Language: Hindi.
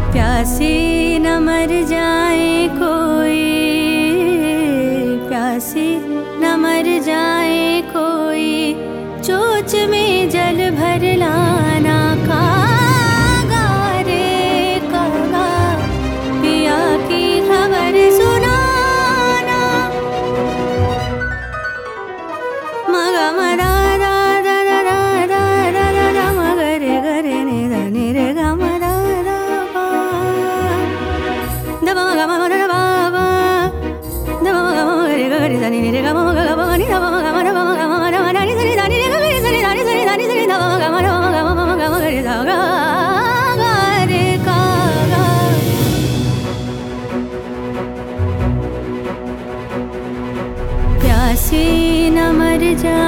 प्यासे न मर जाए कोई, प्यासे न मर जाए कोई, चोच में जल भर लाना कागा रे कागा, पिया की खबर सुनाना। मगा मदा दा दा दा दा दा दा दा मगरे गरे ने दा ने रे गा मदा दा बा दा मगा मदा बा बा दा मगा मगरे गरे दा ने रे गा मगा गा बा नि दा मगा मदा बा मगा मदा दा नि दा नि रे गा रे दा नि दा नि दा नि दा मगा मदा मगा मगरे दा गा गा रे का गा। प्यासे न मर जा